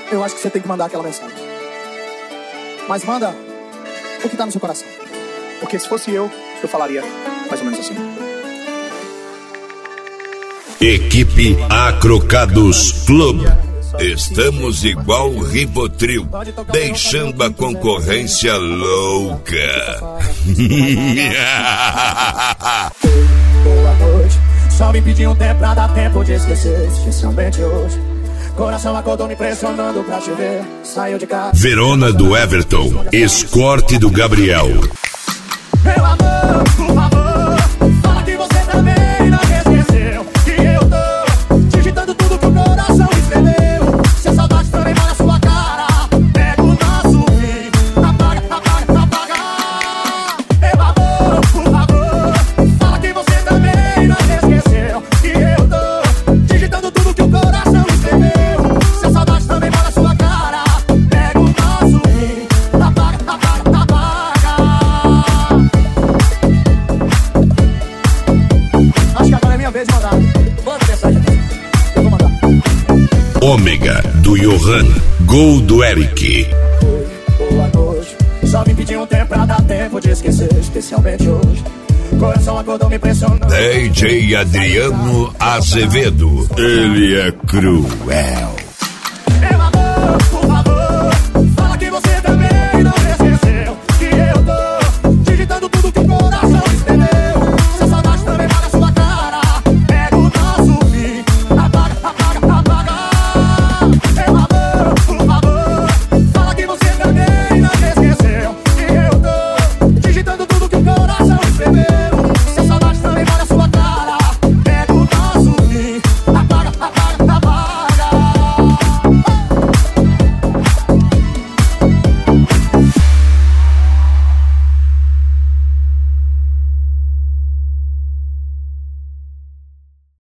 eu acho que você tem que mandar aquela mensagem. Mas manda o que tá no seu coração. Porque se fosse eu falaria mais ou menos assim. Equipe Acrocados Club. Estamos igual o Rivotril, deixando a concorrência louca. Boa noite. Só me pedi um tempo pra dar tempo de esquecer, especialmente hoje. Coração acordou me pressionando pra te ver. Saiu de casa. Verona do Everton, escorte do Gabriel. Meu amor, por favor, fala que você também não esqueceu que eu tô digitando tudo que o coração escreveu. Se a saudade também mora na sua cara, pega o nosso fim, apaga, apaga, apaga. Meu amor, por favor, fala que você também não esqueceu que eu tô digitando tudo que o coração escreveu. Se a saudade também mora na sua cara, pega o nosso fim, apaga, apaga, apaga. Acho que agora é minha vez de mandar. Manda mensagem aqui. Eu vou mandar. Ômega do Johan, gol do Eric. Boa noite. Só me pedi um tempo pra dar tempo de esquecer, especialmente hoje. Coração acordou me pressionando. DJ Adriano Azevedo, ele é cruel.